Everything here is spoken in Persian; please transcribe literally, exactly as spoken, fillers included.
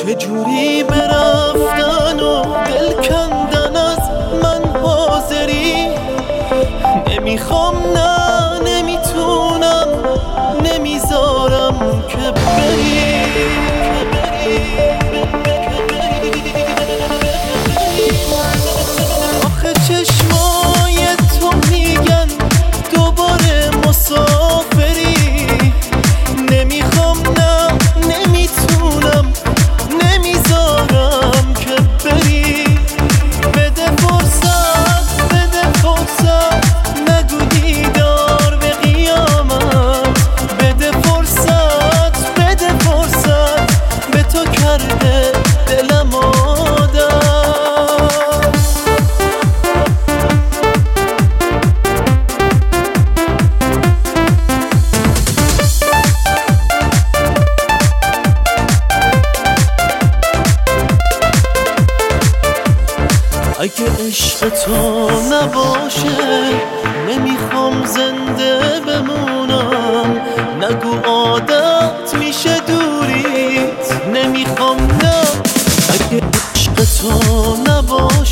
چجوری به رفتن و دل کندن از من حاضری؟ نمیخوام، نه نمیتونم، نمیذارم که بری. آخه چشمای تو میگن دوباره مسافری. نمیخوام، نه نمیتونم، نمیذارم که بری. بده فرصت، بده فرصت، نگو دیدار به قیامت. بده فرصت، بده فرصت، به تو کرده دلم عادت. اگه عشق تو نباشه نمیخوام زنده بمونم. نگو عادت میشه دوریت، نمیخوام، نه. اگه عشق تو نباشه